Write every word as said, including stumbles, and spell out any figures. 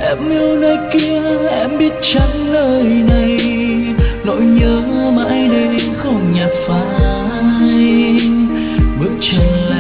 Em yêu nơi kia, em biết chắn nơi này, nỗi nhớ mãi đây không nhạt phai. Bước chân